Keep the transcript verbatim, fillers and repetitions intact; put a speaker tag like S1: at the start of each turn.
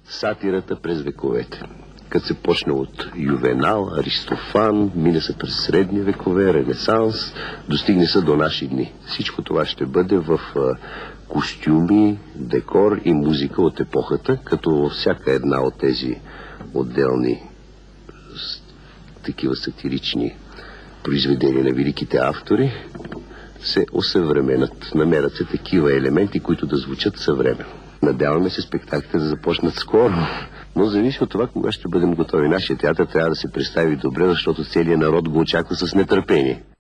S1: сатирата през вековете. Като се почне от Ювенал, Аристофан, мине се през средни векове, Ренесанс, достигне се до наши дни. Всичко това ще бъде в а, костюми, декор и музика от епохата, като всяка една от тези отделни с, такива сатирични произведения на великите автори се осъвременят. Намерят се такива елементи, които да звучат съвременно. Надяваме се спектаклите да започнат скоро, но зависи от това, кога ще бъдем готови. Нашия театър трябва да се представи добре, защото целият народ го очаква с нетърпение.